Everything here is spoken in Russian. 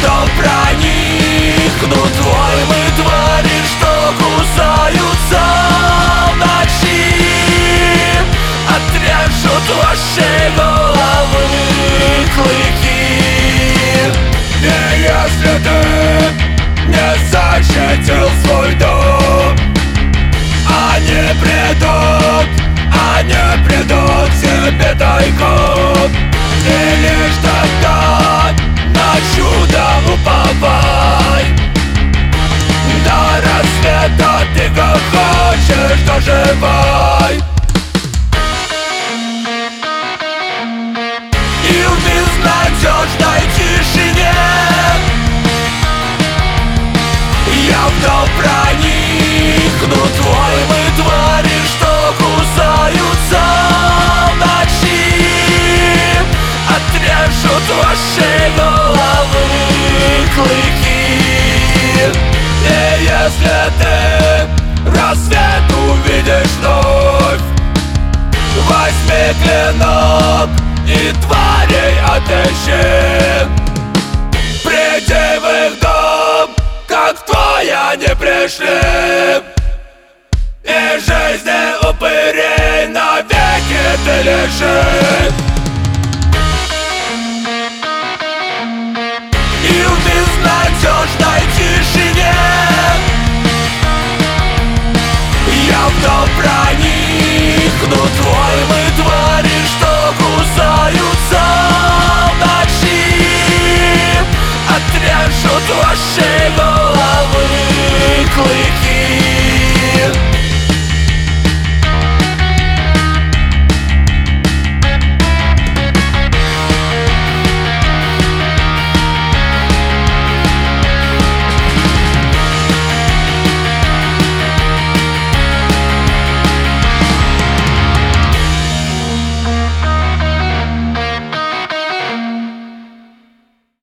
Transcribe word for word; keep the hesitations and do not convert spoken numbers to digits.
вдох проникнут воем и твари, что кусаются в ночи, отрежут ваши головы клыки. И если ты не защитил свой дом, они придут, они придут к тебе тайком. И лишь тогда на чудо уповай. До рассвета ты как хочешь доживай. И в безнадежной тишине я вдох проникнут воем и твари, что кусаются в ночи, отрежут ваши головы клыки. И если ты рассвет увидишь вновь, возьми клинок и тварей отыщи.